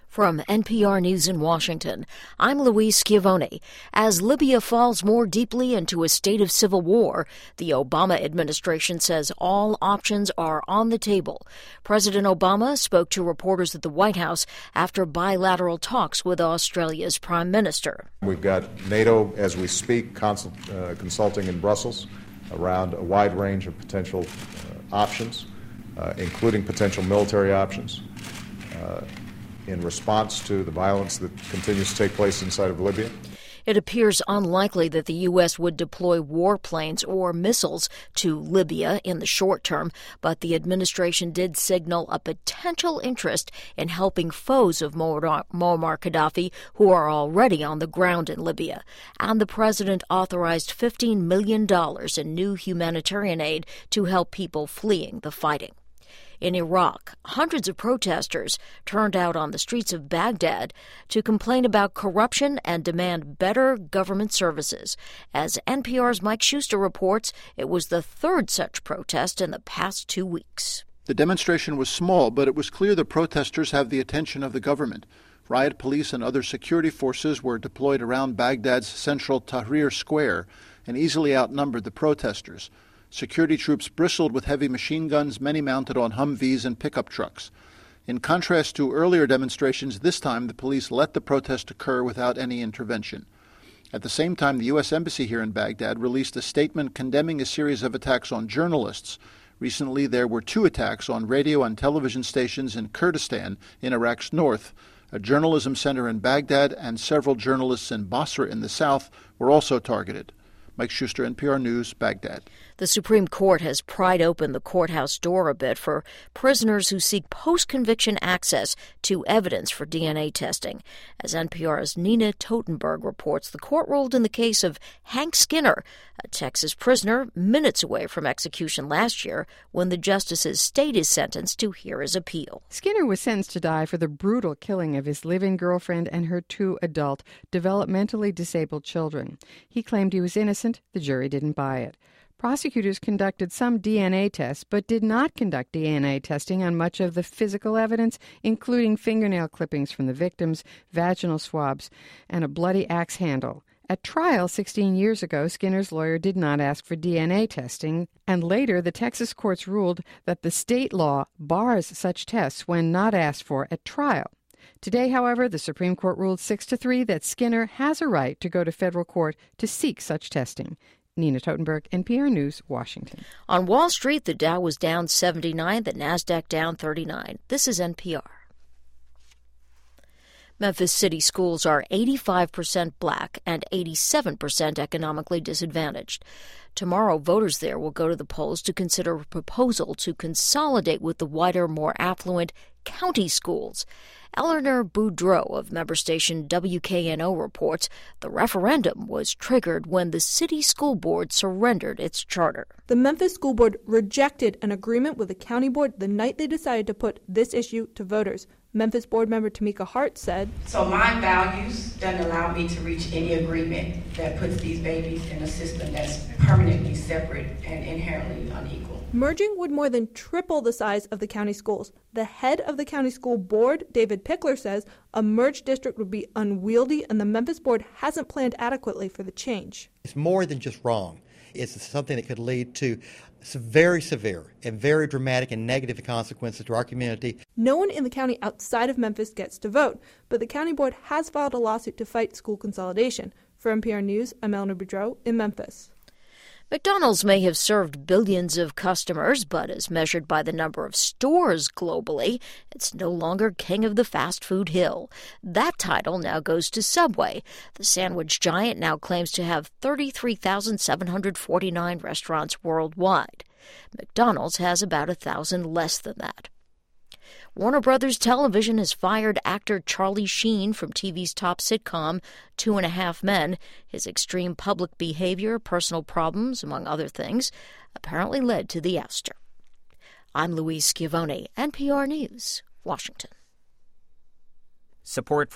From NPR News in Washington, I'm Louise Schiavone. As Libya falls more deeply into a state of civil war, the Obama administration says all options are on the table. President Obama spoke to reporters at the White House after bilateral talks with Australia's Prime Minister. We've got NATO, as we speak, consulting in Brussels around a wide range of potential options, including potential military options. In response to the violence that continues to take place inside of Libya. It appears unlikely that the U.S. would deploy warplanes or missiles to Libya in the short term, but the administration did signal a potential interest in helping foes of Muammar Gaddafi who are already on the ground in Libya. And the president authorized $15 million in new humanitarian aid to help people fleeing the fighting. In Iraq, hundreds of protesters turned out on the streets of Baghdad to complain about corruption and demand better government services. As NPR's Mike Schuster reports, it was the third such protest in the past 2 weeks. The demonstration was small, but it was clear the protesters have the attention of the government. Riot police and other security forces were deployed around Baghdad's central Tahrir Square and easily outnumbered the protesters. Security troops bristled with heavy machine guns, many mounted on Humvees and pickup trucks. In contrast to earlier demonstrations, this time the police let the protest occur without any intervention. At the same time, the U.S. Embassy here in Baghdad released a statement condemning a series of attacks on journalists. Recently, there were 2 attacks on radio and television stations in Kurdistan, in Iraq's north. A journalism center in Baghdad and several journalists in Basra in the south were also targeted. Mike Schuster, NPR News, Baghdad. The Supreme Court has pried open the courthouse door a bit for prisoners who seek post-conviction access to evidence for DNA testing. As NPR's Nina Totenberg reports, the court ruled in the case of Hank Skinner, a Texas prisoner minutes away from execution last year when the justices stayed his sentence to hear his appeal. Skinner was sentenced to die for the brutal killing of his live-in girlfriend and her 2 adult, developmentally disabled children. He claimed he was innocent. The jury didn't buy it. Prosecutors conducted some DNA tests, but did not conduct DNA testing on much of the physical evidence, including fingernail clippings from the victims, vaginal swabs, and a bloody axe handle. At trial 16 years ago, Skinner's lawyer did not ask for DNA testing, and later the Texas courts ruled that the state law bars such tests when not asked for at trial. Today, however, the Supreme Court ruled 6-3 that Skinner has a right to go to federal court to seek such testing. Nina Totenberg, NPR News, Washington. On Wall Street, the Dow was down 79, the Nasdaq down 39. This is NPR. Memphis City schools are 85% black and 87% economically disadvantaged. Tomorrow, voters there will go to the polls to consider a proposal to consolidate with the wider, more affluent county schools. Eleanor Boudreau of member station WKNO reports the referendum was triggered when the city school board surrendered its charter. The Memphis School Board rejected an agreement with the county board the night they decided to put this issue to voters. Memphis board member Tamika Hart said, "So my values doesn't allow me to reach any agreement that puts these babies in a system that's permanently separate and inherently unequal." Merging would more than triple the size of the county schools. The head of the county school board, David Pickler, says a merged district would be unwieldy and the Memphis board hasn't planned adequately for the change. It's more than just wrong. It's something that could lead to very severe and very dramatic and negative consequences to our community. No one in the county outside of Memphis gets to vote, but the county board has filed a lawsuit to fight school consolidation. For NPR News, I'm Eleanor Boudreau in Memphis. McDonald's may have served billions of customers, but as measured by the number of stores globally, it's no longer king of the fast food hill. That title now goes to Subway. The sandwich giant now claims to have 33,749 restaurants worldwide. McDonald's has about 1,000 less than that. Warner Brothers Television has fired actor Charlie Sheen from TV's top sitcom 2.5 Men. His extreme public behavior, personal problems, among other things, apparently led to the ouster. I'm Louise Schiavone, NPR News, Washington. Support for